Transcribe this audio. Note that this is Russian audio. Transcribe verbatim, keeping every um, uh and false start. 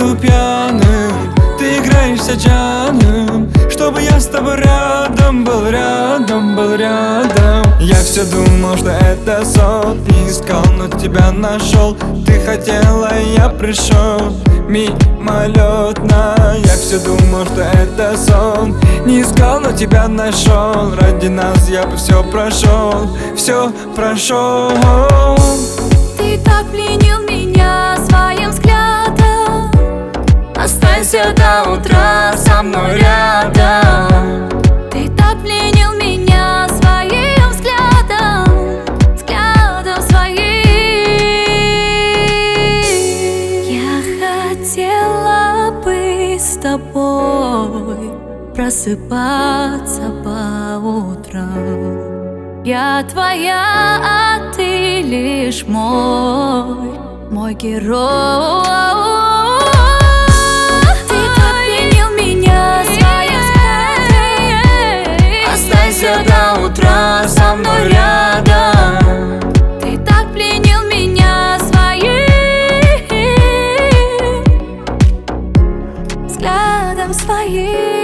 буду пьяным, ты играешься джаном, чтобы я с тобой рядом был, рядом был, рядом. Я все думал, что это сон, не искал, но тебя нашел. Ты хотела, и я пришел мимолетно. Я все думал, что это сон, не искал, но тебя нашел. Ради нас я бы все прошел, все прошел. Ты так пленил меня своим взглядом. Останься до утра со мной рядом. Ты так пленил меня своим взглядом, взглядом своим. Я хотела бы с тобой просыпаться по утрам. Я твоя, а ты лишь мой, мой герой. Ты так пленил меня своим взглядом. Останься до утра со мной рядом. Ты так пленил меня своим взглядом своим.